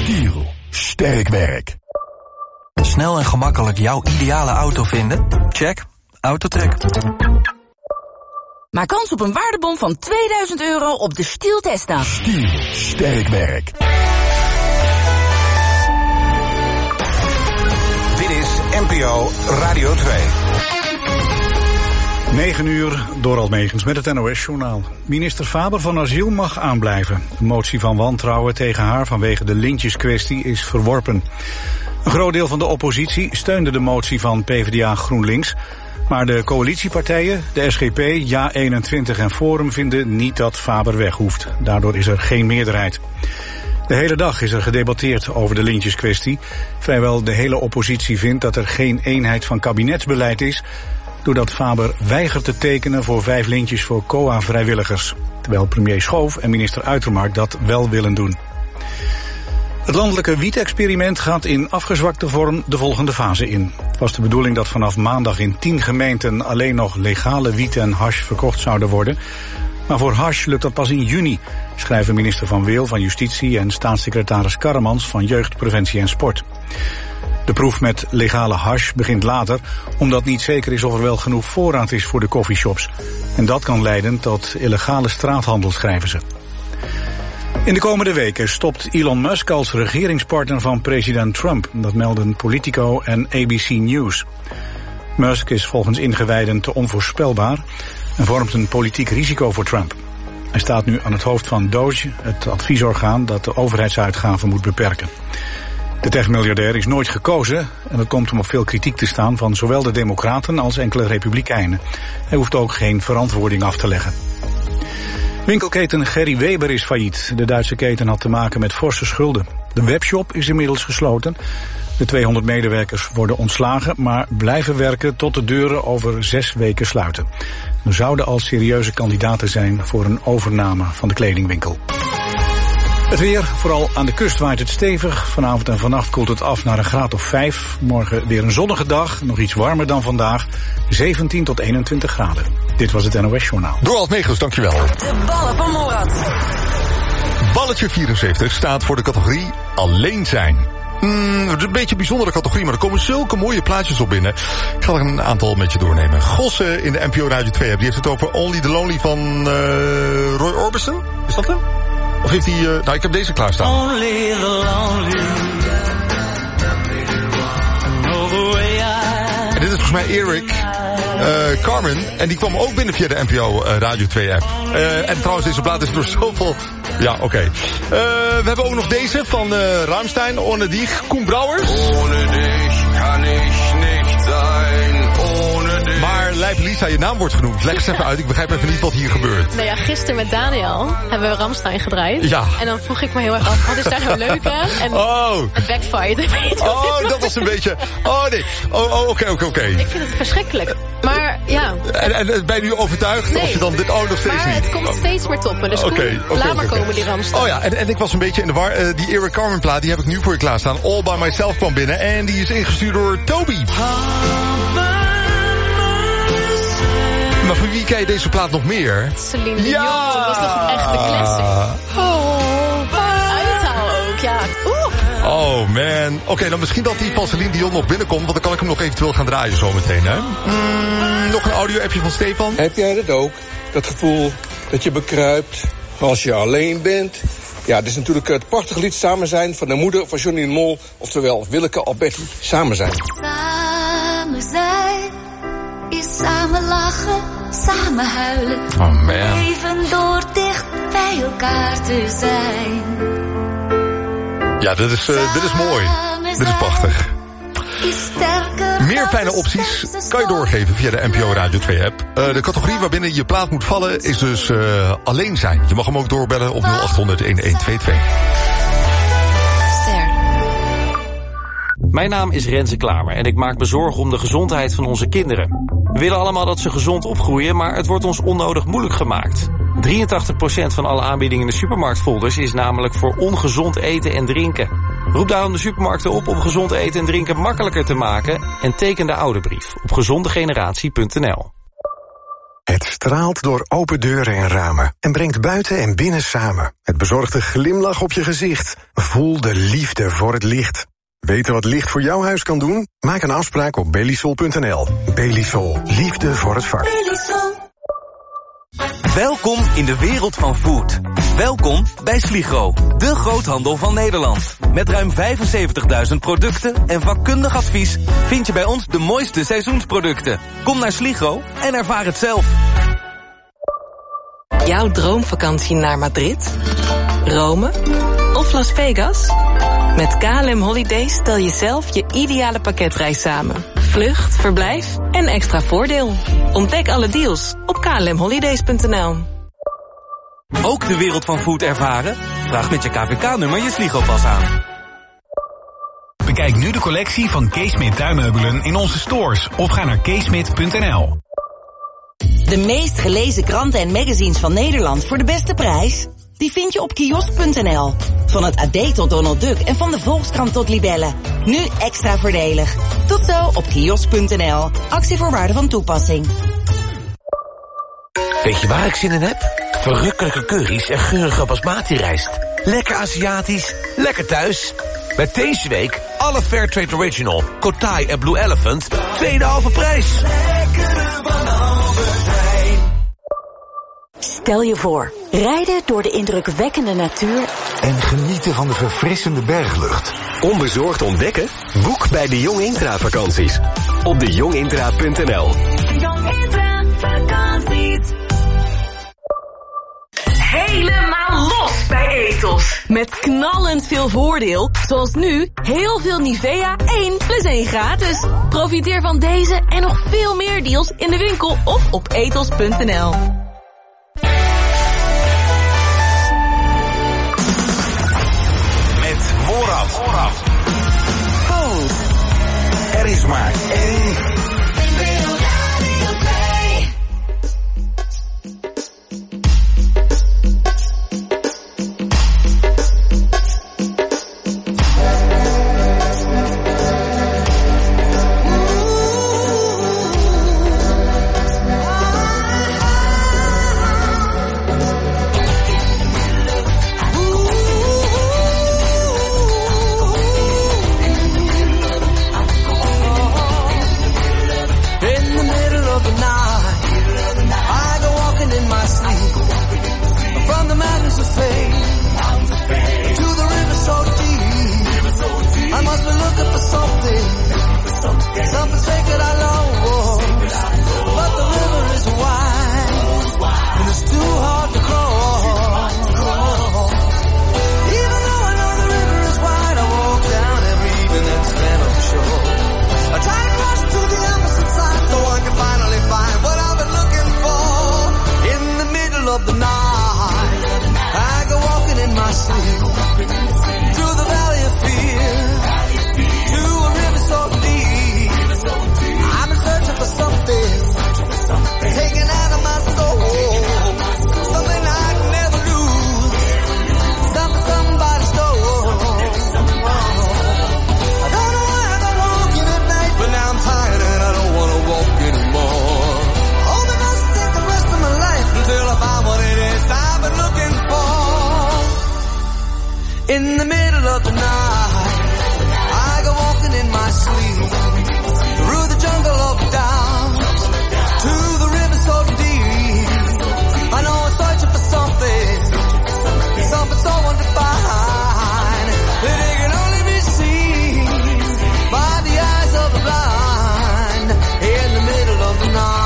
Stiel. Sterk werk. Snel en gemakkelijk jouw ideale auto vinden? Check. Autotrack. Maak kans op een waardebon van €2000 op de Stiel Testa. Stiel. Sterk werk. Dit is NPO Radio 2. 9 uur, Dorald Megens met het NOS-journaal. Minister Faber van Asiel mag aanblijven. Een motie van wantrouwen tegen haar vanwege de lintjeskwestie is verworpen. Een groot deel van de oppositie steunde de motie van PvdA GroenLinks. Maar de coalitiepartijen, de SGP, JA21 en Forum vinden niet dat Faber weg hoeft. Daardoor is er geen meerderheid. De hele dag is er gedebatteerd over de lintjeskwestie. Vrijwel de hele oppositie vindt dat er geen eenheid van kabinetsbeleid is, doordat Faber weigert te tekenen voor 5 lintjes voor COA-vrijwilligers. Terwijl premier Schoof en minister Uitermark dat wel willen doen. Het landelijke wietexperiment gaat in afgezwakte vorm de volgende fase in. Het was de bedoeling dat vanaf maandag in 10 gemeenten alleen nog legale wiet en hash verkocht zouden worden. Maar voor hash lukt dat pas in juni, schrijven minister Van Weel van Justitie en staatssecretaris Karremans van Jeugd, Preventie en Sport. De proef met legale hash begint later, omdat niet zeker is of er wel genoeg voorraad is voor de coffeeshops. En dat kan leiden tot illegale straathandel, schrijven ze. In de komende weken stopt Elon Musk als regeringspartner van president Trump. Dat melden Politico en ABC News. Musk is volgens ingewijden te onvoorspelbaar en vormt een politiek risico voor Trump. Hij staat nu aan het hoofd van DOGE, het adviesorgaan dat de overheidsuitgaven moet beperken. De techmiljardair is nooit gekozen en dat komt om op veel kritiek te staan van zowel de Democraten als enkele Republikeinen. Hij hoeft ook geen verantwoording af te leggen. Winkelketen Gerry Weber is failliet. De Duitse keten had te maken met forse schulden. De webshop is inmiddels gesloten. De 200 medewerkers worden ontslagen, maar blijven werken tot de deuren over 6 weken sluiten. Er zouden al serieuze kandidaten zijn voor een overname van de kledingwinkel. Het weer, vooral aan de kust waait het stevig. Vanavond en vannacht koelt het af naar een graad of 5. Morgen weer een zonnige dag, nog iets warmer dan vandaag. 17 tot 21 graden. Dit was het NOS-journaal. Dorald Megens, dankjewel. De ballen van Morad. Balletje 74 staat voor de categorie alleen zijn. Het is een beetje een bijzondere categorie, maar er komen zulke mooie plaatjes op binnen. Ik ga er een aantal met je doornemen. Gosse in de NPO Radio 2 die heeft het over Only the Lonely van Roy Orbison. Is dat hem? Of heeft hij... nou, ik heb deze klaarstaan. Only the lonely. En dit is volgens mij Eric Carmen. En die kwam ook binnen via de NPO Radio 2 app. En trouwens, deze plaat is door zoveel... Ja, oké. We hebben ook nog deze van Rammstein. Ohne dich, Koen Brouwers. Ohne dich kan ich nicht sein. Ohne dich. Maar Lijp Lisa, je naam wordt genoemd. Leg eens even uit, ik begrijp even niet wat hier gebeurt. Nou ja, gisteren met Daniel hebben we Rammstein gedraaid. Ja. En dan vroeg ik me heel erg af, wat is daar nou leuk aan? En het backfired. Oh, dat was een beetje... Oh, nee. Oké. Ik vind het verschrikkelijk. Maar ja. En ben je nu overtuigd? Nee. Of je dan dit nog steeds maar niet? Het komt steeds meer toppen. Dus laat maar komen die Rammstein. Oh ja, en ik was een beetje in de war. Die Eric Carmen plaat, die heb ik nu voor je klaarstaan. All By Myself kwam binnen. En die is ingestuurd door Toby. Maar voor wie ken je deze plaat nog meer? Celine Dion. Dat was nog een echte classic. Uithaal ook, ja. Oh man. Oké, dan misschien dat die van Celine Dion nog binnenkomt. Want dan kan ik hem nog eventueel gaan draaien zometeen, hè? Nog een audio-appje van Stefan. Heb jij dat ook? Dat gevoel dat je bekruipt als je alleen bent? Ja, dit is natuurlijk het prachtige lied Samen Zijn van de moeder van Johnny de Mol. Oftewel Willeke Alberti. Samen zijn. Samen zijn is samen lachen, samen huilen. Oh man. Even door dicht bij elkaar te zijn. Ja, dit is mooi. Dit is prachtig. Meer fijne opties kan je doorgeven via de NPO Radio 2 app. De categorie waarbinnen je plaat moet vallen is dus alleen zijn. Je mag hem ook doorbellen op 0800 1122. Mijn naam is Renze Klamer en ik maak me zorgen om de gezondheid van onze kinderen. We willen allemaal dat ze gezond opgroeien, maar het wordt ons onnodig moeilijk gemaakt. 83% van alle aanbiedingen in de supermarktfolders is namelijk voor ongezond eten en drinken. Roep daarom de supermarkten op om gezond eten en drinken makkelijker te maken en teken de ouderbrief op gezondegeneratie.nl. Het straalt door open deuren en ramen en brengt buiten en binnen samen. Het bezorgt een glimlach op je gezicht. Voel de liefde voor het licht. Weten wat licht voor jouw huis kan doen? Maak een afspraak op Belisol.nl. Belisol. Liefde voor het vak. Belisol. Welkom in de wereld van food. Welkom bij Sligro, de groothandel van Nederland. Met ruim 75.000 producten en vakkundig advies vind je bij ons de mooiste seizoensproducten. Kom naar Sligro en ervaar het zelf. Jouw droomvakantie naar Madrid, Rome of Las Vegas? Met KLM Holidays stel je zelf je ideale pakketreis samen. Vlucht, verblijf en extra voordeel. Ontdek alle deals op klmholidays.nl. Ook de wereld van food ervaren? Vraag met je KVK-nummer je Sligo-pas aan. Bekijk nu de collectie van Keesmit tuinmeubelen in onze stores of ga naar keesmit.nl. De meest gelezen kranten en magazines van Nederland voor de beste prijs? Die vind je op kiosk.nl. Van het AD tot Donald Duck en van de Volkskrant tot Libelle. Nu extra voordelig. Tot zo op kiosk.nl. Actievoorwaarden van toepassing. Weet je waar ik zin in heb? Verrukkelijke curry's en geurige basmati-rijst. Lekker Aziatisch, lekker thuis. Met deze week alle Fairtrade Original, Kotai en Blue Elephant, tweede halve prijs. Stel je voor, rijden door de indrukwekkende natuur en genieten van de verfrissende berglucht. Onbezorgd ontdekken? Boek bij de Jong Intra vakanties. Op dejongintra.nl. Helemaal los bij Ethos. Met knallend veel voordeel. Zoals nu, heel veel Nivea 1 + 1 gratis. Profiteer van deze en nog veel meer deals in de winkel of op ethos.nl. Met vooraf. Er is maar één. In the middle of the night, I go walking in my sleep, through the jungle of doubt, to the river so deep. I know I'm searching for something so undefined, that it can only be seen by the eyes of the blind, in the middle of the night.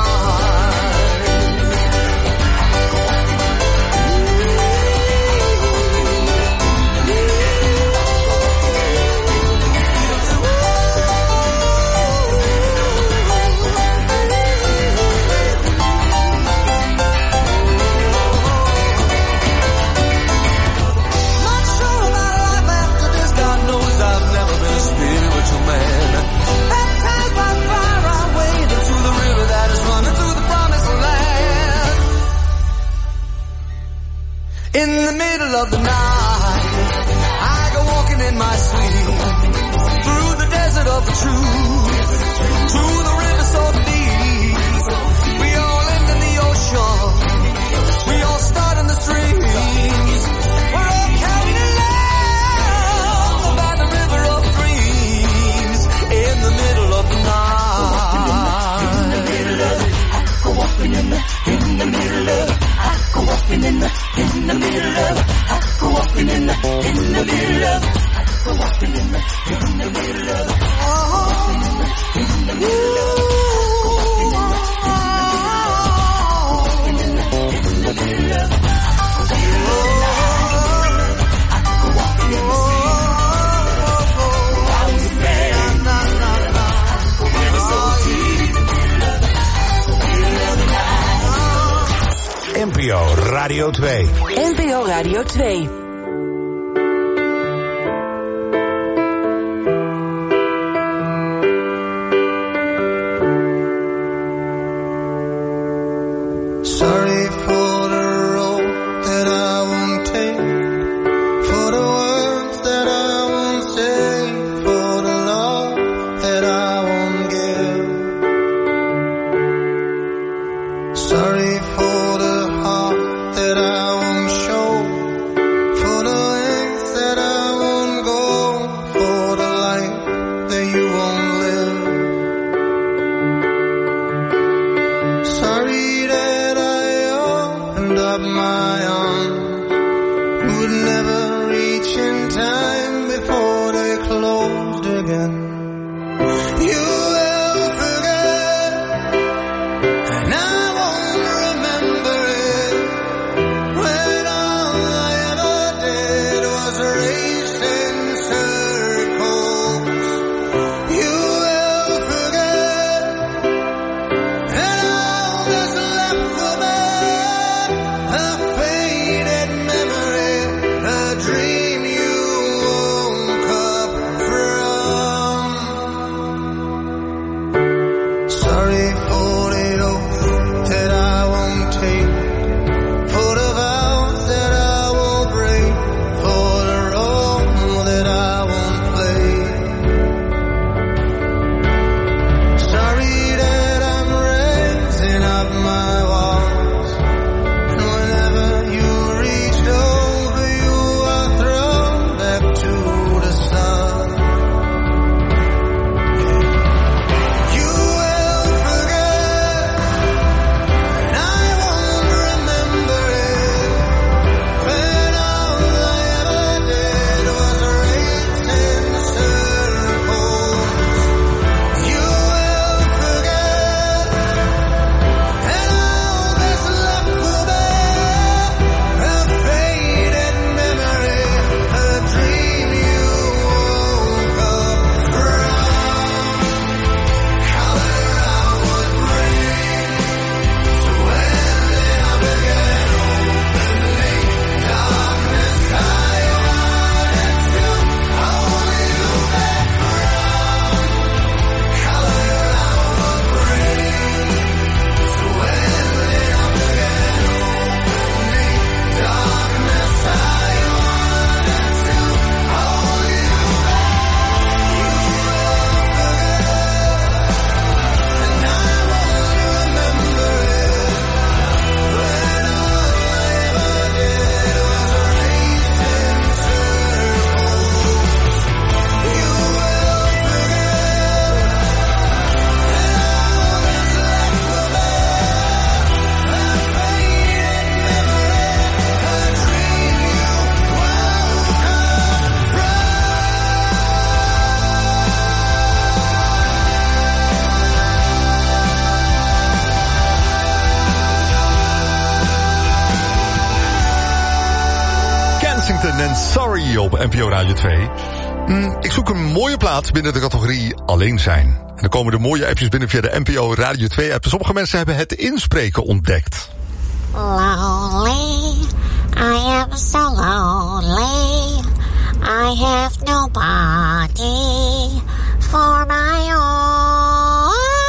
In the middle of the night, I go walking in my sleep, through the desert of the truth, to the river so deep. We all end in the ocean. in the middle of, walking in the middle of, in the middle of. NPO Radio 2. NPO Radio 2. Sorry for the road that I won't take, for the words that I won't say, for the love that I won't give. Sorry for the heart that I won't show, for the lengths that I won't go, for the life that you won't live. Sorry that I opened up my arms, would never reach in time before they closed again. You will forget, and I won't remember it, when all I ever did was race in circles. You will forget, and all that's left for me, a faded memory, a dream you woke up from. Sorry for the oath that I won't take, for the vows that I will break, for the role that I won't play. Sorry that I'm raising up my walls, and whenever you reached over, you are thrown back to the sun. You will forget, and I won't remember it, when all I ever did was race in circles. You will forget, and all that's left for me, a faded memory, a dream you woke up from. Color I would bring to ending up again openly. Darkness I wanted to hold you back from. Color I would bring to ending up again openly. Darkness I wanted to hold you back. You will forget, and I won't remember it, when all I ever did was race in circles. You will forget, and all that's left for me, a faded memory, a dream you woke up from. Kensington en Sorry op NPO Radio 2. Ik zoek een mooie plaats binnen de categorie alleen zijn. En dan komen de mooie appjes binnen via de NPO Radio 2 app. Sommige mensen hebben het inspreken ontdekt. Lonely, I am so lonely. I have nobody for my own.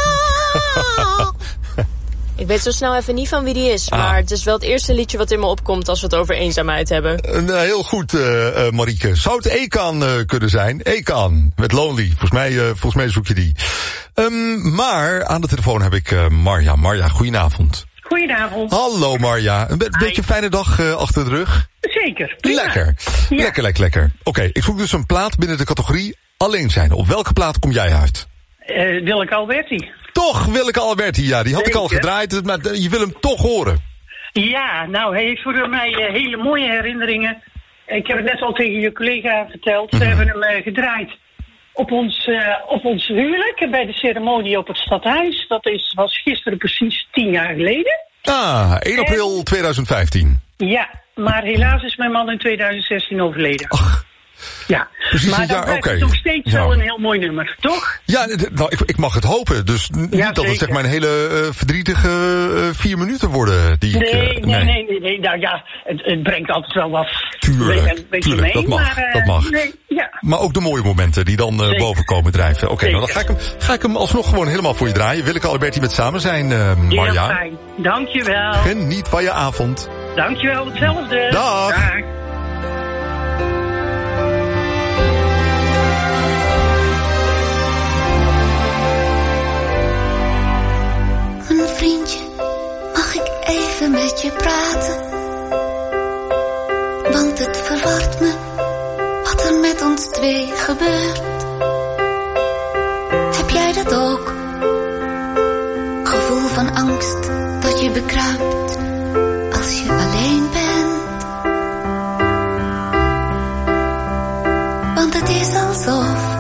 Ik weet zo snel even niet van wie die is. Maar het is wel het eerste liedje wat in me opkomt als we het over eenzaamheid hebben. Heel goed, Marieke. Zou het Ekan kunnen zijn? Ekan, met Lonely. Volgens mij zoek je die. Maar aan de telefoon heb ik Marja. Marja, goedenavond. Goedenavond. Hallo Marja. Een beetje fijne dag achter de rug? Zeker. Prima. Lekker. Ja. Lekker. Oké, ik zoek dus een plaat binnen de categorie alleen zijn. Op welke plaat kom jij uit? Willeke Alberti. Toch, Willeke Alberti, ja. Die had ik al gedraaid, maar je wil hem toch horen. Ja, nou, hij heeft voor mij hele mooie herinneringen Ik heb het net al tegen je collega verteld. We hebben hem gedraaid op ons huwelijk bij de ceremonie op het stadhuis. Dat was gisteren precies 10 jaar geleden. 1 april 2015. Ja, maar helaas is mijn man in 2016 overleden. Ach. Ja, precies, maar dat blijft het nog steeds wel een heel mooi nummer, toch? Ja, ik mag het hopen. Dus niet dat het zeg maar een hele verdrietige 4 minuten worden. Nee. Nou ja, het brengt altijd wel wat tuurlijk, mee. Dat mag. Maar ook de mooie momenten die dan boven komen drijven. Oké, nou dan ga ik hem alsnog gewoon helemaal voor je draaien. Willeke Alberti met Samen zijn, Marja. Heel fijn, dankjewel. Geniet van je avond. Dankjewel, hetzelfde. Dag. Een vriendje, mag ik even met je praten? Want het verwart me, wat er met ons twee gebeurt. Heb jij dat ook? Gevoel van angst dat je bekruipt als je alleen bent. Want het is alsof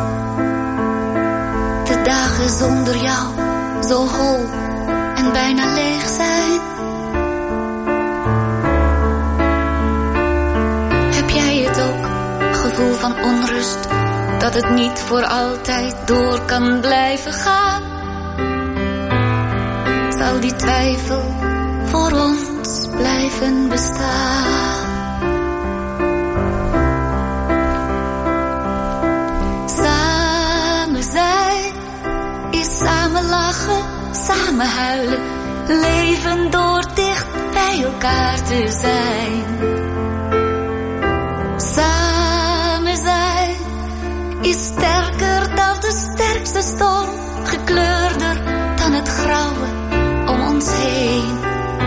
de dagen zonder jou zo hol en bijna leeg zijn. Heb jij het ook, gevoel van onrust, dat het niet voor altijd door kan blijven gaan? Zal die twijfel voor ons blijven bestaan? Samen zijn is samen lachen, samen huilen, leven door dicht bij elkaar te zijn. Samen zijn is sterker dan de sterkste storm, gekleurder dan het grauwe om ons heen.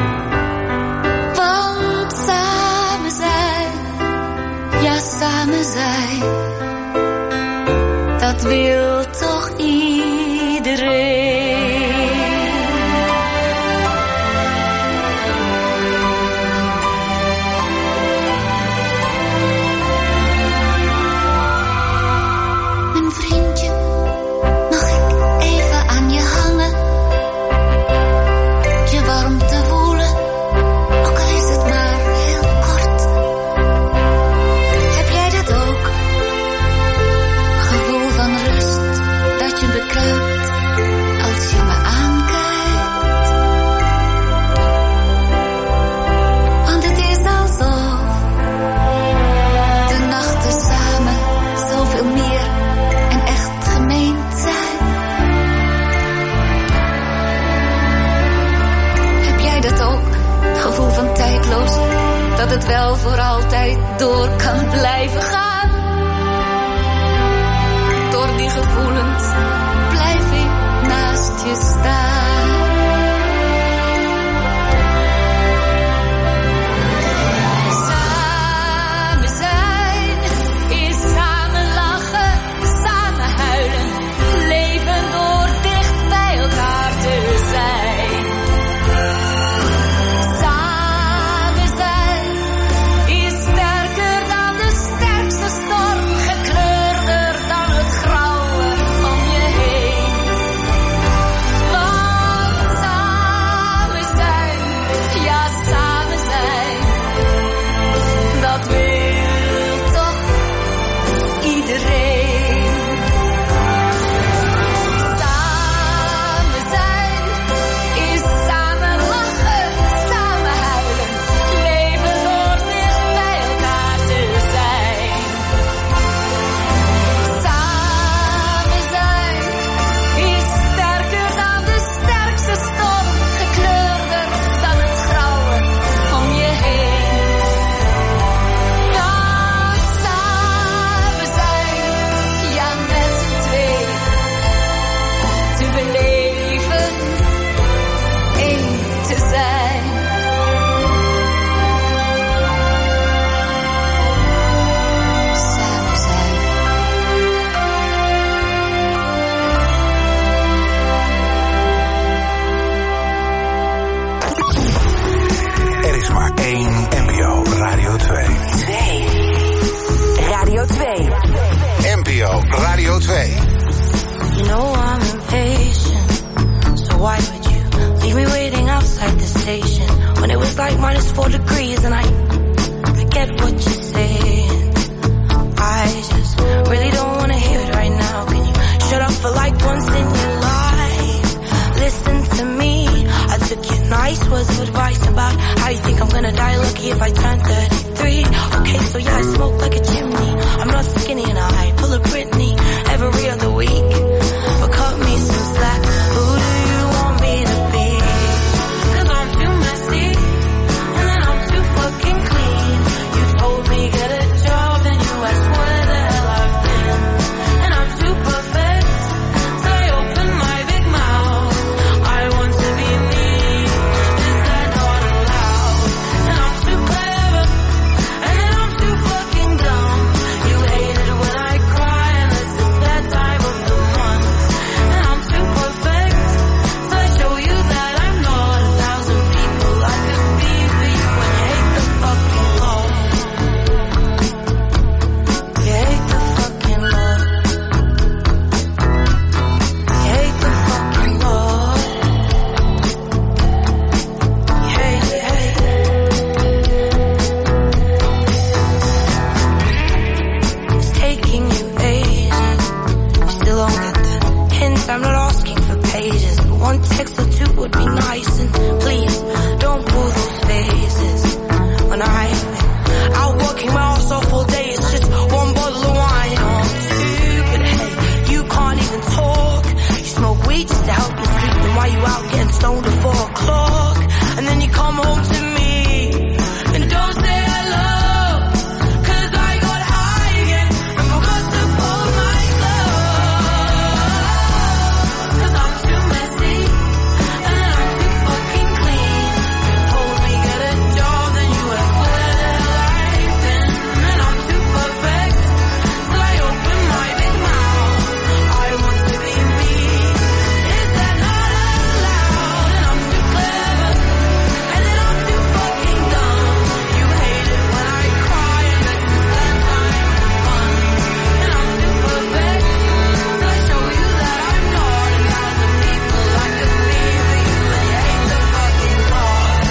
Want samen zijn, ja samen zijn, dat wil toch iedereen. Dat het wel voor altijd door kan blijven gaan. Door die gevoelens blijf ik naast je staan. Samen zijn is samen lachen, samen huilen, leven door dicht bij elkaar te zijn. Storm, gekleurder dan het grauwe om je heen. NPO Radio 2. You know I'm impatient, so why would you leave me waiting outside the station when it was like -4 degrees and I get what you're saying. I just really don't want to hear it right now. Can you shut up for like once in your life? Listen to me. I took your nice words of advice about how you think I'm gonna die lucky if I turn 33. Okay, so yeah, I smoke like a chimney. I'm not skinny and I pull a Britney every other week. But cut me some slack. Who do you want me to be? 'Cause I'm too messy and then I'm too fucking clean. You told me get a job and you asked where the hell I've been. And I'm too perfect, so I open my big mouth. I want to be me. Is that not allowed? And I'm too clever and then I'm too fucking dumb. You hate it when I cry and this is that time of the month. And I'm too perfect, so I show you that I'm not 1,000 people I could be for you. When you hate the fucking love, you hate the fucking love, you hate the fucking love, you hate it, hate it. It's taking you ages, you still don't get the hint. I'm not asking for pages, but one text or two would be nice. And please don't pull those faces when I'm out working my ass off all day. It's just one bottle of wine or two, but hey, you can't even talk. You smoke weed just to help you sleep. Then why you out getting stoned at 4 o'clock? And then you come home to me and don't say hello. 'Cause I got high again and forgot to pull my glove. 'Cause I'm too messy and then I'm too fucking clean. You told me get a job, then you asked where the hell I've been. And I'm too perfect, so I open my big mouth. I want to be me. Is that not allowed? And I'm too clever and then I'm too fucking dumb. You hate it when I cry and this is that time of the month. And I'm too perfect, so I show you that I'm not 1,000 people I could be for you. And you hate the fucking love,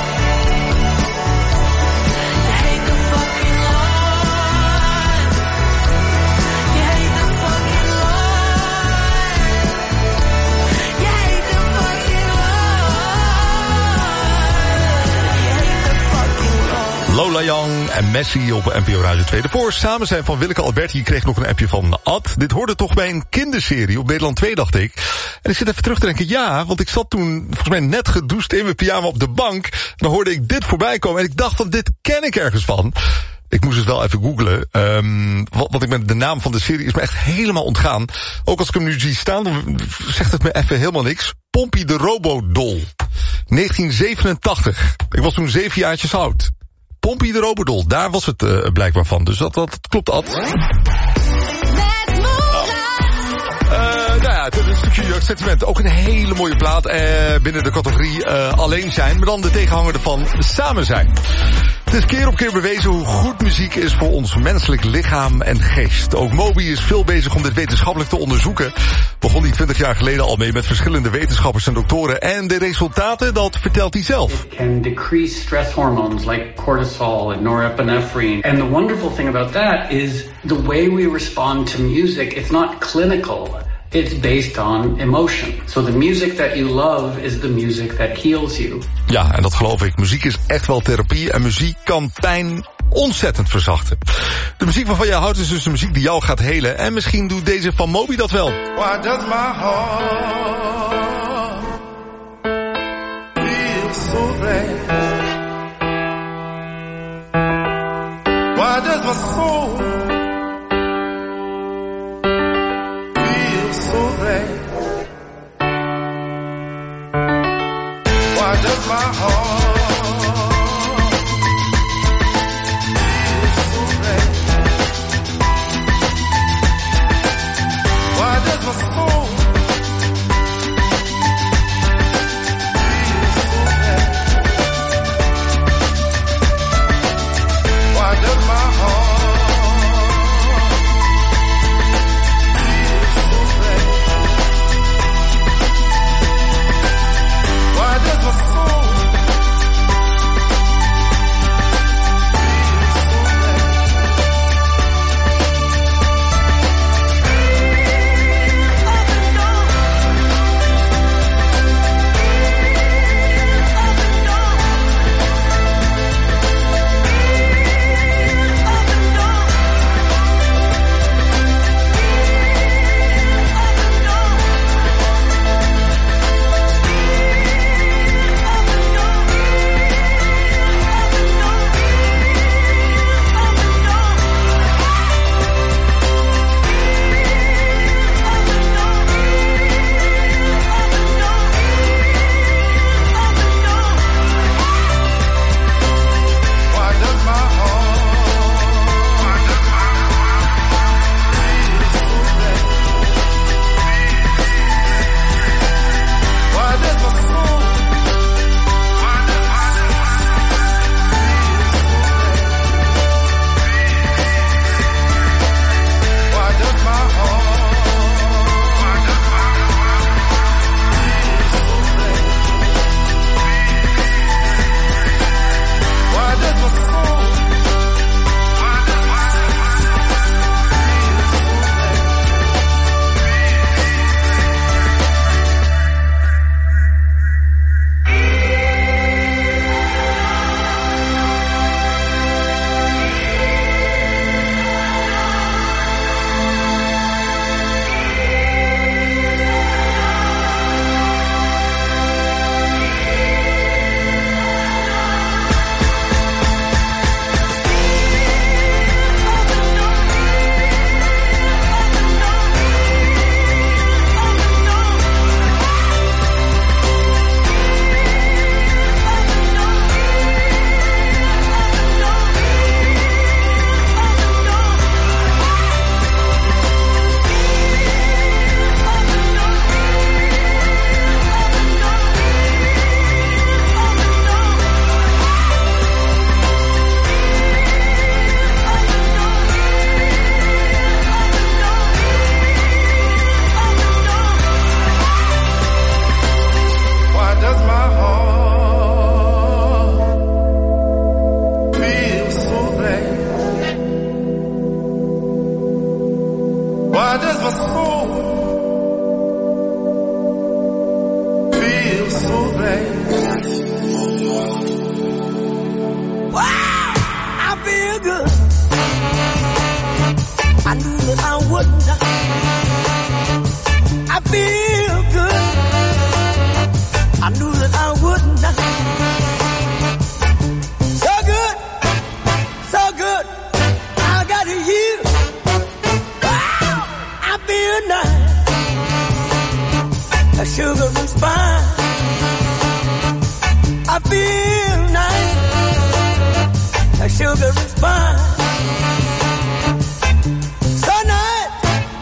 you hate the fucking love, you hate the fucking love, you hate the fucking love, you hate the fucking love. Lola Young en Messi op NPO Radio 2. De voor samen zijn van Willeke Alberti. Je kreeg nog een appje van Ad. Dit hoorde toch bij een kinderserie op Nederland 2, dacht ik. En ik zit even terug te denken, ja, want ik zat toen volgens mij net gedoucht in mijn pyjama op de bank. En dan hoorde ik dit voorbij komen en ik dacht van, dit ken ik ergens van. Ik moest het wel even googlen. Want ik ben de naam van de serie is me echt helemaal ontgaan. Ook als ik hem nu zie staan, dan zegt het me even helemaal niks. Pompie de Robodol. 1987. Ik was toen 7 jaartjes oud. Pompie de Robodol, daar was het blijkbaar van. Dus dat klopt, Ad. Nou ja, het is een stukje jeugdsentiment. Ook een hele mooie plaat binnen de categorie alleen zijn. Maar dan de tegenhanger ervan samen zijn. Het is keer op keer bewezen hoe goed muziek is voor ons menselijk lichaam en geest. Ook Moby is veel bezig om dit wetenschappelijk te onderzoeken. Begon hij 20 jaar geleden al mee met verschillende wetenschappers en doktoren. En de resultaten, dat vertelt hij zelf. It can decrease stress hormones like cortisol and norepinephrine. And the wonderful thing about that is the way we respond to music, it's not clinical. It's based on emotion. So the music that you love is the music that heals you. Ja, en dat geloof ik. Muziek is echt wel therapie en muziek kan pijn ontzettend verzachten. De muziek waarvan je houdt is dus de muziek die jou gaat helen. En misschien doet deze van Moby dat wel. Why does my heart feel so bad? Why does my soul feel so bad? Why does my heart feel so bad? Why does my soul feel so bad? Why does my heart feel nice, like sugar and spice. I feel nice, like sugar and spice. So nice,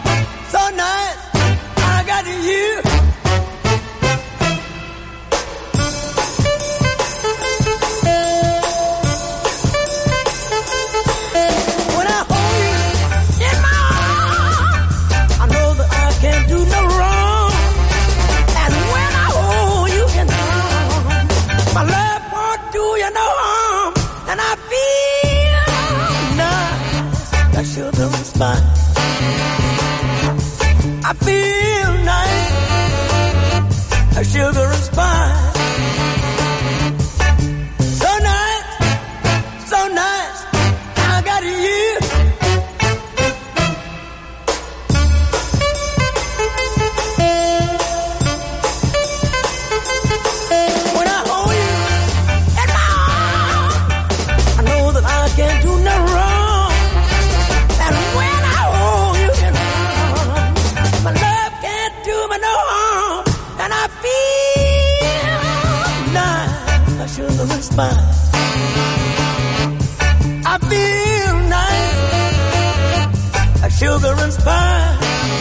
I got you. When I hold you in my arms, I know that I can't do no wrong. And when I hold you in my arms, my love won't do you no harm. And I feel nice, like sugar and spice. I feel nice, like sugar and spice. So nice, I got you. When I hold you in my arms, I know that I can't do no wrong. And when I hold you in my arms, my love can't do me no harm. And I feel nice, like sugar and spice. I feel nice, like sugar and spice.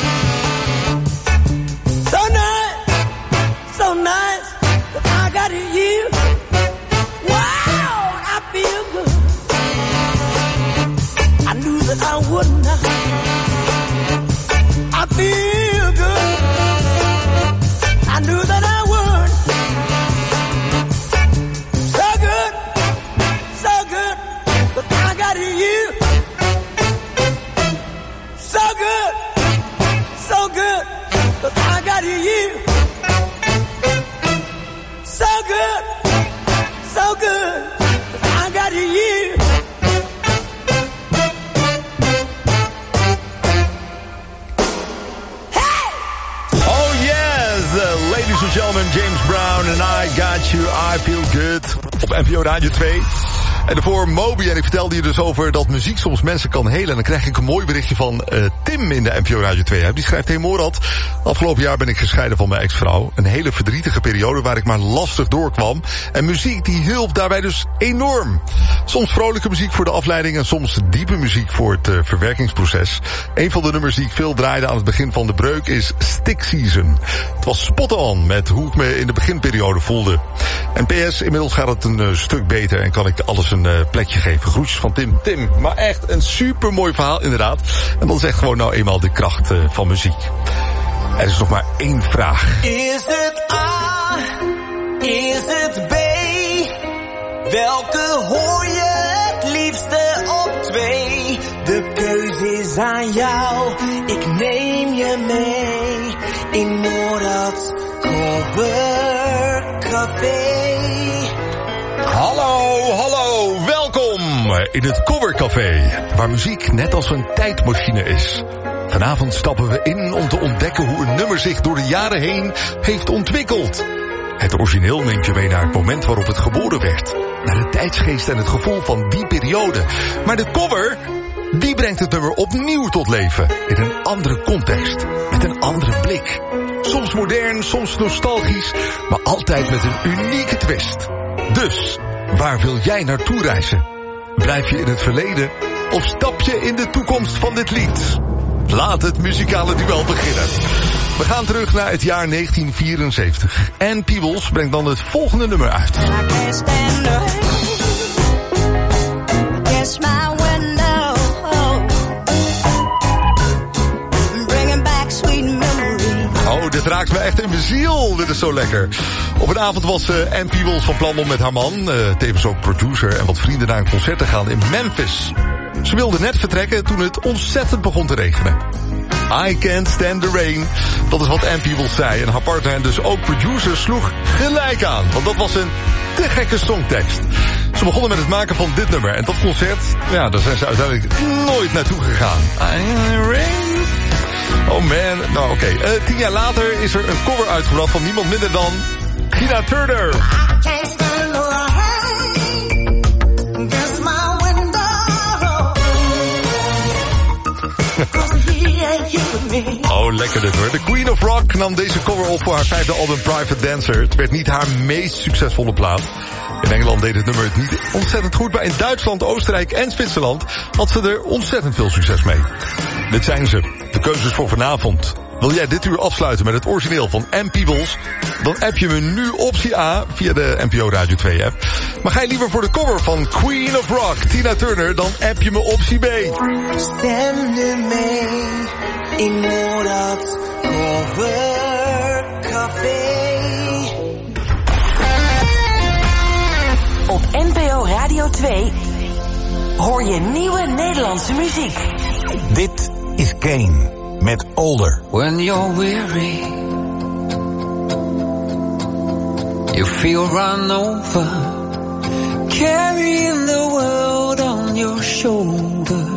So nice, that I got you. Wow, I feel good. I knew that I would not. I feel good. I knew that I would. So good, but I got you. So good, but I got you. So good, but I got you. Oh yes, ladies and gentlemen, James Brown and I Got You, I Feel Good. Op NPO Radio 2. En daarvoor Moby, en ik vertelde je dus over dat muziek soms mensen kan helen. En dan krijg ik een mooi berichtje van Tim in de NPO Radio 2. Die schrijft: hey Morad, afgelopen jaar ben ik gescheiden van mijn ex-vrouw. Een hele verdrietige periode waar ik maar lastig doorkwam. En muziek die hielp daarbij dus enorm. Soms vrolijke muziek voor de afleiding en soms diepe muziek voor het verwerkingsproces. Een van de nummers die ik veel draaide aan het begin van de breuk is Stick Season. Het was spot on met hoe ik me in de beginperiode voelde. En PS, inmiddels gaat het een stuk beter en kan ik alles een plekje geven. Groetjes van Tim. Tim, maar echt een supermooi verhaal inderdaad. En dat is echt gewoon nou eenmaal de kracht van muziek. Er is nog maar één vraag. Is het A? Is het B? Welke hoor je het liefste op 2? De keuze is aan jou. Ik neem je mee in Morad's Covercafé. Hallo, welkom in het Covercafé, waar muziek net als een tijdmachine is. Vanavond stappen we in om te ontdekken hoe een nummer zich door de jaren heen heeft ontwikkeld. Het origineel neemt je mee naar het moment waarop het geboren werd. Naar de tijdsgeest en het gevoel van die periode. Maar de cover, die brengt het nummer opnieuw tot leven. In een andere context, met een andere blik. Soms modern, soms nostalgisch, maar altijd met een unieke twist. Dus, waar wil jij naartoe reizen? Blijf je in het verleden of stap je in de toekomst van dit lied? Laat het muzikale duel beginnen. We gaan terug naar het jaar 1974. Ann Peebles brengt dan het volgende nummer uit. Oh, dit raakt me echt in mijn ziel. Dit is zo lekker. Op een avond was Ann Peebles van plan om met haar man, tevens ook producer en wat vrienden naar een concert te gaan in Memphis. Ze wilde net vertrekken toen het ontzettend begon te regenen. I can't stand the rain. Dat is wat Ann Peebles zei. En haar partner en dus ook producer sloeg gelijk aan. Want dat was een te gekke songtekst. Ze begonnen met het maken van dit nummer. En dat concert, ja, daar zijn ze uiteindelijk nooit naartoe gegaan. Oh man, nou oké. 10 jaar later is er een cover uitgebracht van niemand minder dan Tina Turner. Oh, lekker dit hoor. De Queen of Rock nam deze cover op voor haar 5e album Private Dancer. Het werd niet haar meest succesvolle plaat. In Engeland deed het nummer het niet ontzettend goed, maar in Duitsland, Oostenrijk en Zwitserland had ze er ontzettend veel succes mee. Dit zijn ze, de keuzes voor vanavond. Wil jij dit uur afsluiten met het origineel van M-Peebles? Dan app je me nu optie A via de NPO Radio 2 app. Maar ga je liever voor de cover van Queen of Rock, Tina Turner, dan app je me optie B. Stem nu mee in Morat Cover Café. Op NPO Radio 2 hoor je nieuwe Nederlandse muziek. Dit is Kane met Older. When you're weary, you feel run over, carrying the world on your shoulder,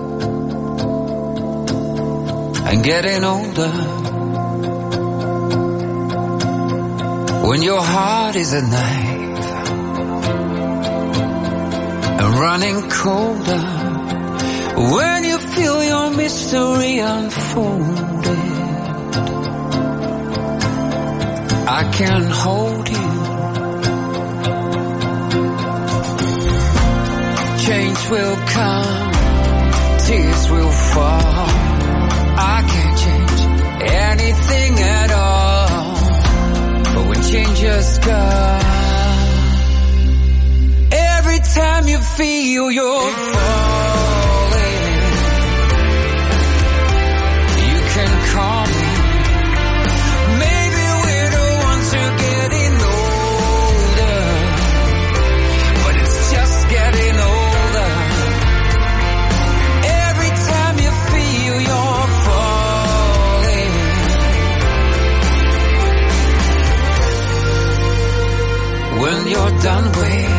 and getting older. When your heart is a knife and running colder, when you feel your mystery unfolded, I can hold you. Change will come, tears will fall. I can't change anything at all, but when changes come, every time you feel you're falling, you can call me. Maybe we're the ones who are getting older, but it's just getting older. Every time you feel you're falling, when you're done with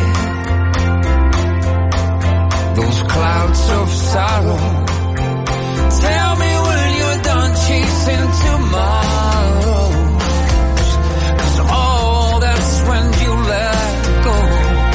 those clouds of sorrow, tell me when you're done chasing tomorrows, 'cause all that's when you let go,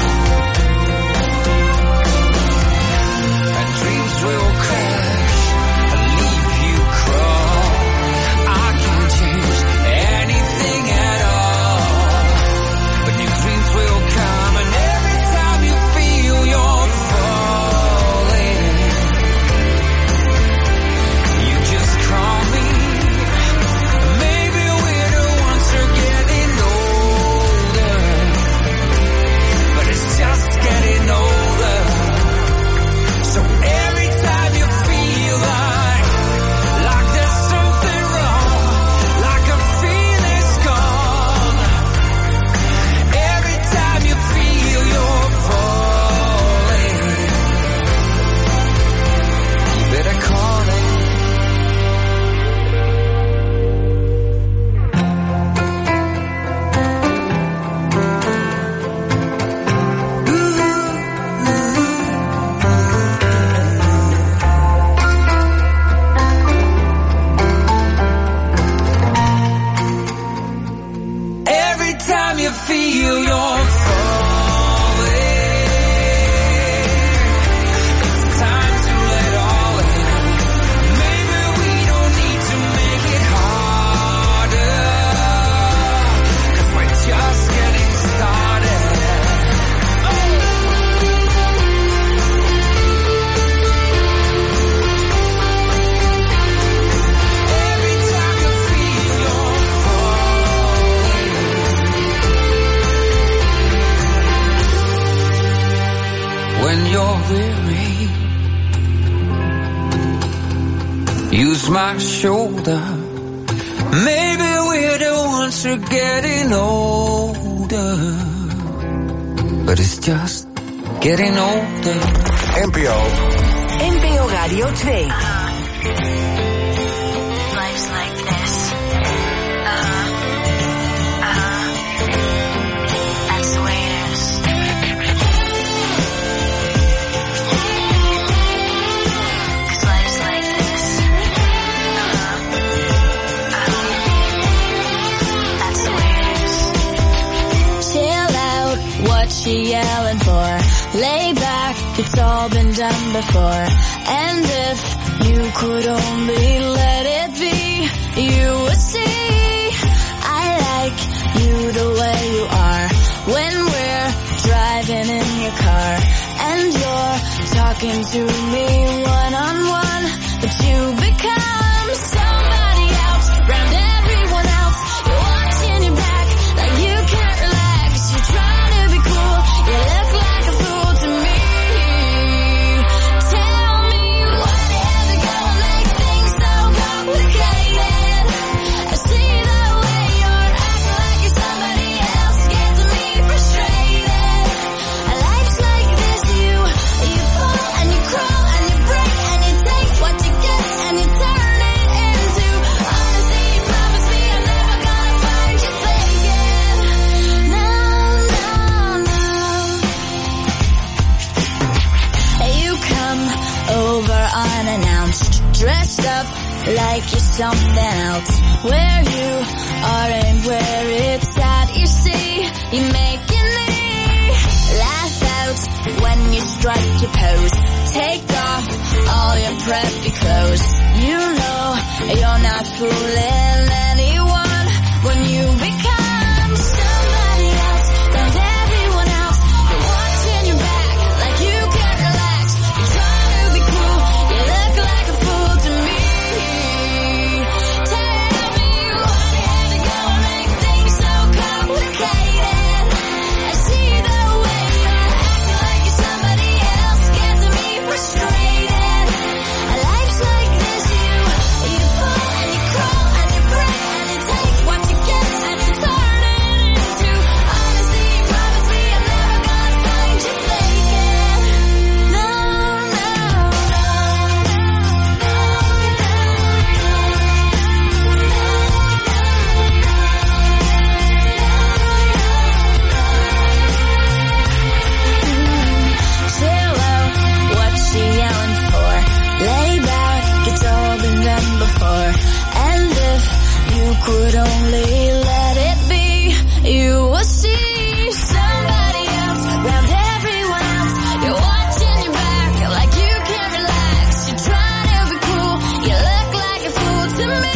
and dreams will crash and leave you crawl. I can't change anything at all, but new dreams will come, and every time you feel you're falling, you just call me. Maybe we're the ones who are getting older, but it's just getting older. So every time you feel like there's something wrong, like a feeling's gone, every time you feel you're falling, you better call it. Every time you feel you're falling, it's time to let all in. Maybe we don't need to make it harder, 'cause we're just getting started. Every time you feel you're falling, when you're weary, use my shoulder. Maybe we're the ones who are getting older, but it's just getting older. NPO Radio 2. Life's like this. That's the way it is. 'Cause life's like this. That's the way it is. Chill out, what you yelling for? Lay back, it's all been done before. And if you could only let it be, you would see I like you the way you are. When we're driving in your car and you're talking to me one-on-one, but you become somebody else around everyone else. You're watching your back like you can't relax. You're trying to be cool, you look like a fool to me. Tell me why they have to go and make things so complicated. I see the way you're acting like you're somebody else, gets me frustrated. Life's like this, you fall and you crawl and you break and you take what you get and you turn it into honesty. You promise me I'm never gonna find you faking. No, no, no. You come over unannounced, dressed up like you're something else. Where you are and where it's at, you see, you're making me laugh out when you strike your pose. Take off all your preppy clothes. You know you're not fooling anyone when you become somebody else around everyone else. You're watching your back like you can't relax. You're trying to be cool, you look like a fool to me. Tell me why they had to go and make things so complicated. I see the way you're acting like you're somebody else, gets me frustrated. Life's like this, you fall and you crawl and you break and you take what you get and you turn it into honesty. You promise me I'm never gonna find you faking. No, no, chill out, what's she yelling for? Lay back, it's all been done before. And if you could only let it be, you will see somebody else around everyone else. You're watching your back like you can't relax. You're trying to be cool, you look like a fool to me.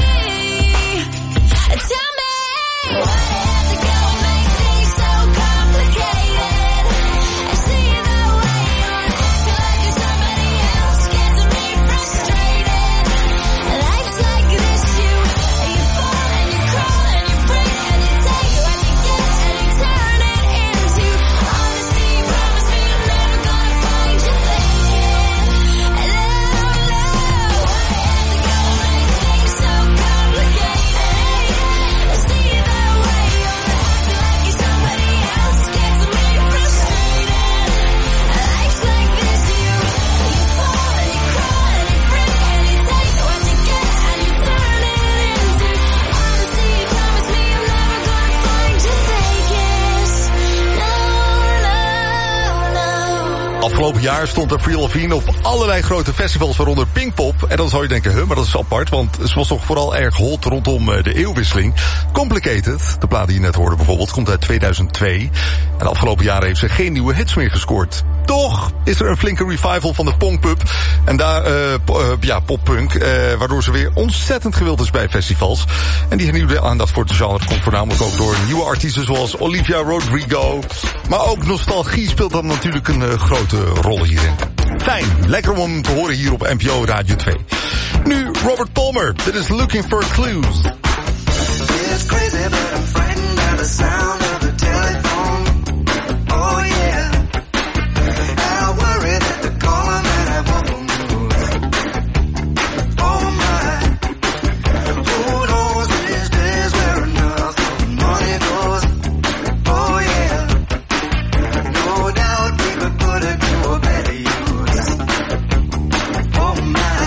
Tell me why they have to go and make things so complicated. I see the way you're acting like you're somebody else, gets me frustrated. Life's like this, you fall and you crawl and you break and you take what you get and you turn it into honesty. You promise me I'm never gonna find you faking. No, no, why they have to go and make things so complicated. I see the way you're acting like you're somebody else, gets me frustrated. Life's like this, you fall and you crawl and you break and you take what you get and you turn it into honesty. You promise me I'm never gonna find you faking. No, no, no. Afgelopen jaar stond Avril Lavigne op allerlei grote festivals, waaronder Pinkpop. En dan zou je denken, maar dat is apart, want ze was toch vooral erg hot rondom de eeuwwisseling. Complicated, de plaat die je net hoorde bijvoorbeeld, komt uit 2002. En de afgelopen jaren heeft ze geen nieuwe hits meer gescoord. Toch is er een flinke revival van de Punkpop. En daar, poppunk, waardoor ze weer ontzettend gewild is bij festivals. En die hernieuwde aandacht voor het genre komt voornamelijk ook door nieuwe artiesten zoals Olivia Rodrigo. Maar ook nostalgie speelt dan natuurlijk een grote rol hierin. Fijn, lekker om hem te horen hier op NPO Radio 2. Nu Robert Palmer, dit is Looking for Clues. It's crazy, but I'm frightened by the sound of the telephone. Oh yeah. I worry that the caller might have awful news. Oh my. Who knows these days where enough money goes. Oh yeah. No doubt we could put it to a better use. Oh my.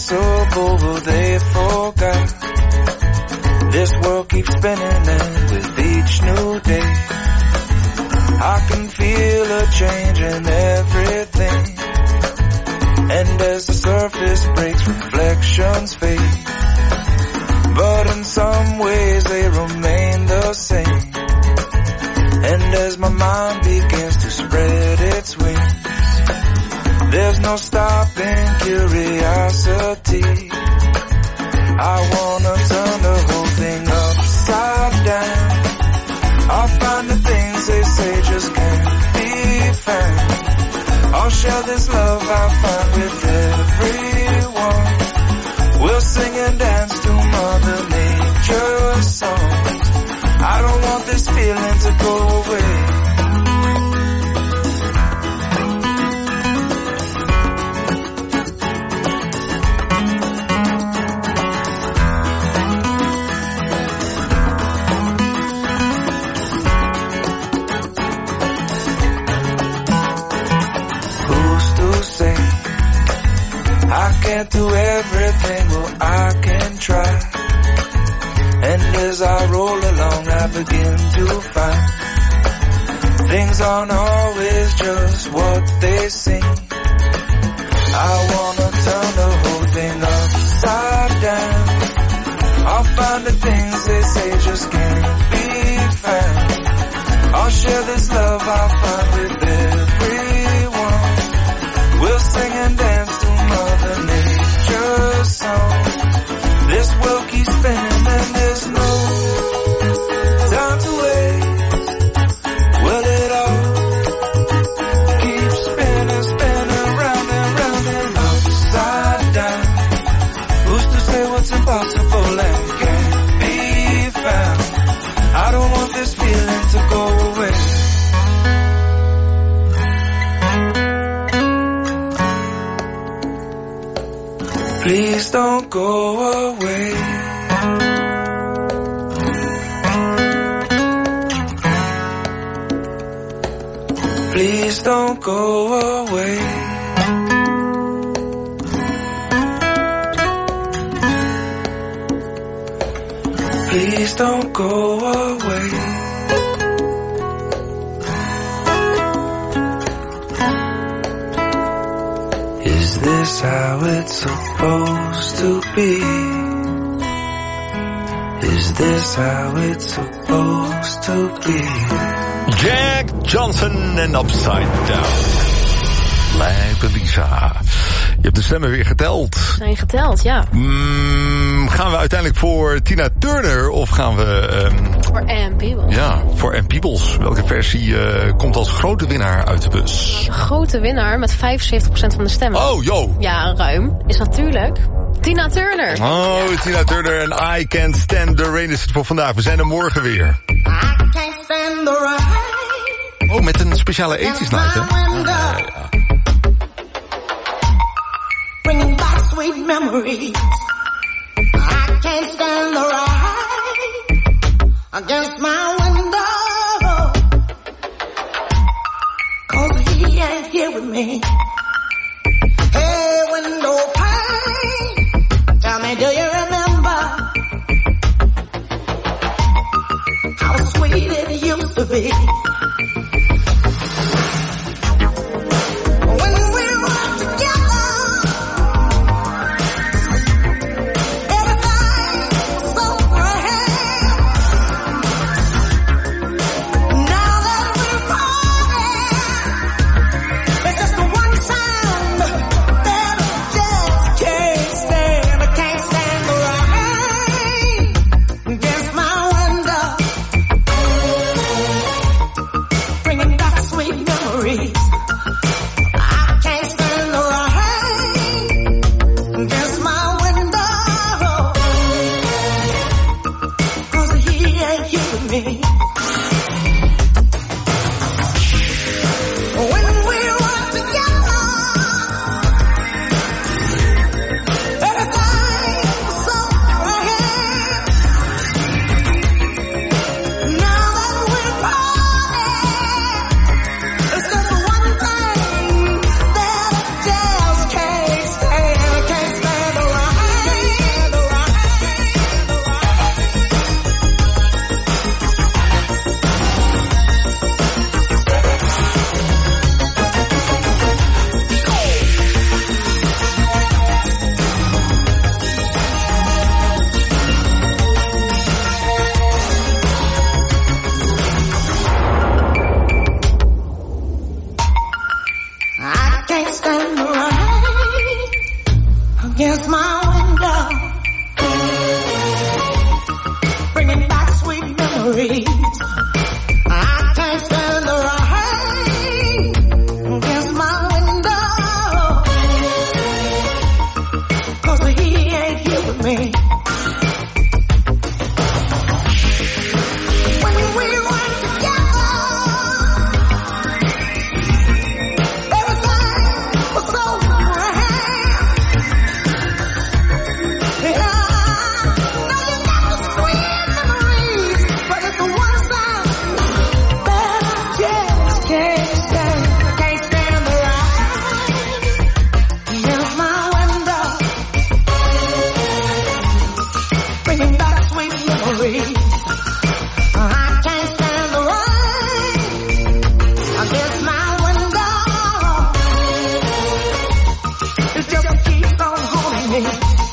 impossible, but they forgot. This world keeps spinning, and with each new day, I can feel a change in everything. And as the surface breaks, reflections fade. But in some ways they remain the same. And as my mind begins to spread its wings, there's no stopping curiosity. I wanna turn the whole thing upside down. I'll find the things they say just can't be found. I'll share this love I find with everyone. We'll sing and dance to Mother Nature's songs. I don't want this feeling to go away. I can't do everything, well I can try. And as I roll along I begin to find things aren't always just what they seem. I wanna turn the whole thing upside down. I'll find the things they say just can't be found. I'll share this love I find with everyone. We'll sing and dance to Mother Nature's song. This world keeps spinning and there's no time to wait. Well, it all keeps spinning, spinning round and round and upside down. Who's to say what's impossible and can't be found? I don't want this feeling to go away. Please don't go away. Please don't go away. Please don't go away. Is this how it's supposed to be? Is this how it's supposed to be? Jack Johnson en Upside Down. Lijpe Lisa. Je hebt de stemmen weer geteld. Zijn geteld, ja. Gaan we uiteindelijk voor Tina Turner of gaan we... Voor Ann Peebles. Ja, voor Ann Peebles. Welke versie komt als grote winnaar uit de bus? De grote winnaar met 75% van de stemmen. Oh, yo. Ja, ruim. Is natuurlijk Tina Turner. Oh, ja. Tina Turner en I Can't Stand the Rain is het voor vandaag. We zijn er morgen weer. I can't stand the rain. Oh, met een speciale ethisch night, hè? Ja. Bringing back sweet memories. I can't stand the rain against my window, 'cause he ain't here with me. Hey, window pane, tell me, do you remember how sweet it used to be? me. When we were together, everything was so grand. Yeah, now you got the sweet memories, but it's the one thing that I just can't stand. Can't stand the ride. Here's my window, bringing back sweet memories. I can't stand the rain against my window. It just keeps on haunting me.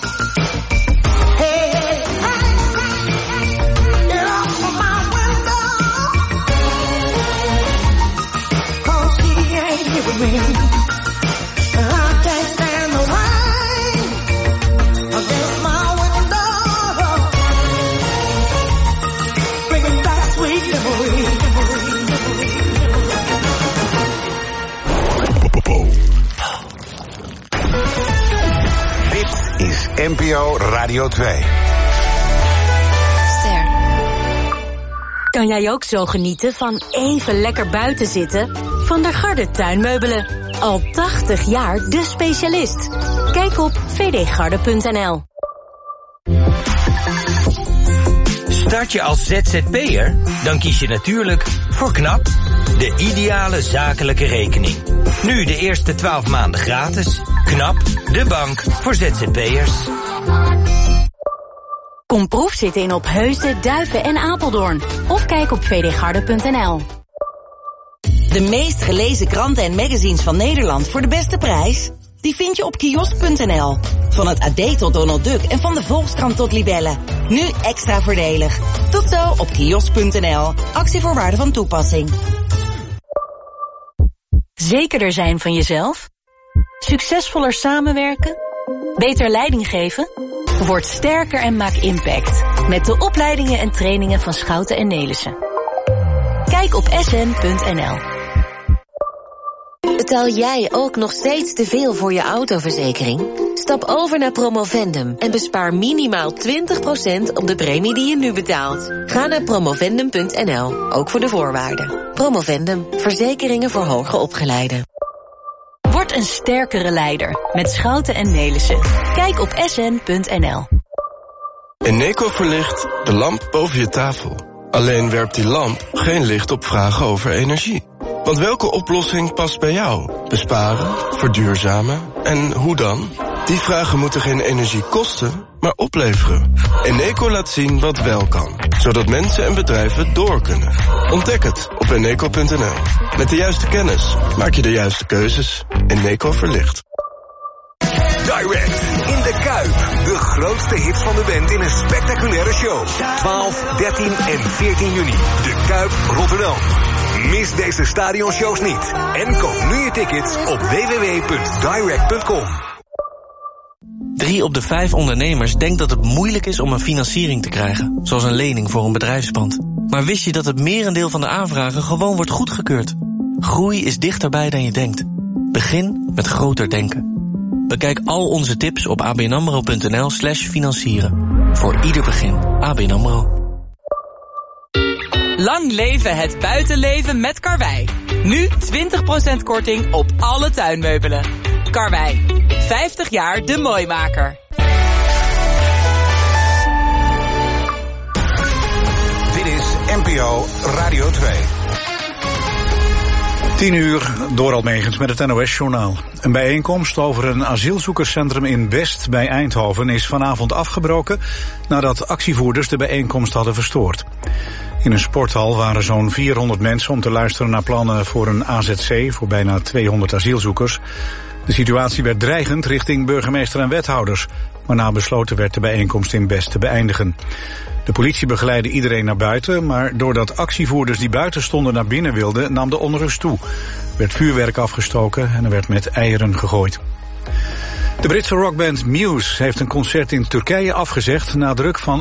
Hey, hey, hey, get off of my window, 'cause she ain't here with me. I can't stand the rain against my window, bringing back sweet memories. Dit is NPO Radio 2. Kan jij ook zo genieten van even lekker buiten zitten? Van der Garde Tuinmeubelen. Al 80 jaar de specialist. Kijk op vdgarde.nl. Start je als ZZP'er? Dan kies je natuurlijk voor KNAP, de ideale zakelijke rekening. Nu de eerste 12 maanden gratis. KNAP, de bank voor ZZP'ers. Kom proefzitten in Opheusden, Duiven en Apeldoorn. Of kijk op vdgarde.nl. De meest gelezen kranten en magazines van Nederland voor de beste prijs? Die vind je op kiosk.nl. Van het AD tot Donald Duck en van de Volkskrant tot Libelle. Nu extra voordelig. Tot zo op kiosk.nl. Actievoorwaarden van toepassing. Zekerder zijn van jezelf? Succesvoller samenwerken? Beter leiding geven? Word sterker en maak impact. Met de opleidingen en trainingen van Schouten en Nelissen. Kijk op sn.nl. Betaal jij ook nog steeds te veel voor je autoverzekering? Stap over naar Promovendum en bespaar minimaal 20% op de premie die je nu betaalt. Ga naar promovendum.nl, ook voor de voorwaarden. Promovendum, verzekeringen voor hoger opgeleiden. Word een sterkere leider met Schouten en Nelissen. Kijk op sn.nl. Eneco verlicht de lamp boven je tafel. Alleen werpt die lamp geen licht op vragen over energie. Want welke oplossing past bij jou? Besparen, verduurzamen en hoe dan? Die vragen moeten geen energie kosten, maar opleveren. Eneco laat zien wat wel kan, zodat mensen en bedrijven door kunnen. Ontdek het op eneco.nl. Met de juiste kennis maak je de juiste keuzes. Eneco verlicht. Direct in de Kuip. De grootste hits van de band in een spectaculaire show. 12, 13 en 14 juni. De Kuip Rotterdam. Mis deze stadionshows niet. En koop nu je tickets op www.direct.com. 3 op de 5 ondernemers denkt dat het moeilijk is om een financiering te krijgen, zoals een lening voor een bedrijfspand. Maar wist je dat het merendeel van de aanvragen gewoon wordt goedgekeurd? Groei is dichterbij dan je denkt. Begin met groter denken. Bekijk al onze tips op abnamro.nl/financieren. Voor ieder begin. ABN AMRO. Lang leven het buitenleven met Karwei. Nu 20% korting op alle tuinmeubelen. Karwei, 50 jaar de mooimaker. Dit is NPO Radio 2. 10:00, Dorald Megens met het NOS-journaal. Een bijeenkomst over een asielzoekerscentrum in Best bij Eindhoven is vanavond afgebroken nadat actievoerders de bijeenkomst hadden verstoord. In een sporthal waren zo'n 400 mensen om te luisteren naar plannen voor een AZC voor bijna 200 asielzoekers. De situatie werd dreigend richting burgemeester en wethouders, waarna besloten werd de bijeenkomst in Best te beëindigen. De politie begeleidde iedereen naar buiten, maar doordat actievoerders die buiten stonden naar binnen wilden, nam de onrust toe. Er werd vuurwerk afgestoken en er werd met eieren gegooid. De Britse rockband Muse heeft een concert in Turkije afgezegd na druk van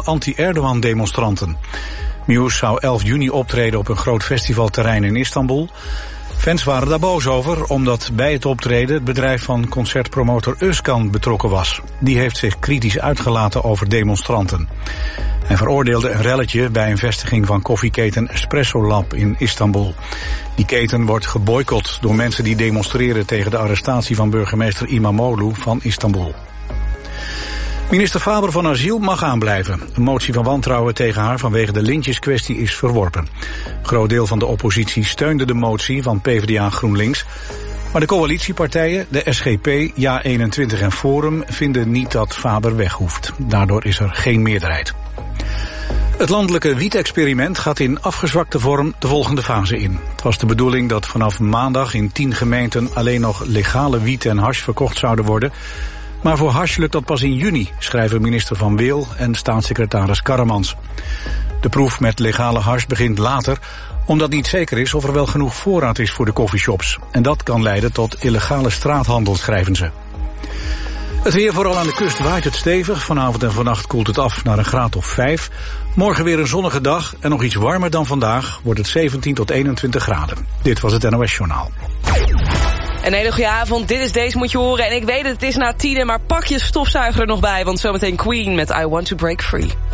anti-Erdogan-demonstranten. Muse zou 11 juni optreden op een groot festivalterrein in Istanbul. Fans waren daar boos over, omdat bij het optreden het bedrijf van concertpromotor Özkan betrokken was. Die heeft zich kritisch uitgelaten over demonstranten. Hij veroordeelde een relletje bij een vestiging van koffieketen Espresso Lab in Istanbul. Die keten wordt geboycott door mensen die demonstreren tegen de arrestatie van burgemeester İmamoğlu van Istanbul. Minister Faber van Asiel mag aanblijven. Een motie van wantrouwen tegen haar vanwege de lintjeskwestie is verworpen. Een groot deel van de oppositie steunde de motie van PvdA GroenLinks. Maar de coalitiepartijen, de SGP, JA21 en Forum, vinden niet dat Faber weg hoeft. Daardoor is er geen meerderheid. Het landelijke wietexperiment gaat in afgezwakte vorm de volgende fase in. Het was de bedoeling dat vanaf maandag in 10 gemeenten alleen nog legale wiet en hash verkocht zouden worden. Maar voor hash lukt dat pas in juni, schrijven minister Van Weel en staatssecretaris Karremans. De proef met legale hash begint later, omdat niet zeker is of er wel genoeg voorraad is voor de coffeeshops. En dat kan leiden tot illegale straathandel, schrijven ze. Het weer, vooral aan de kust, waait het stevig. Vanavond en vannacht koelt het af naar een graad of 5. Morgen weer een zonnige dag en nog iets warmer dan vandaag. Wordt het 17 tot 21 graden. Dit was het NOS Journaal. Een hele goede avond, dit is Deze Moet Je Horen. En ik weet het is na 10, maar pak je stofzuiger er nog bij. Want zometeen Queen met I Want To Break Free.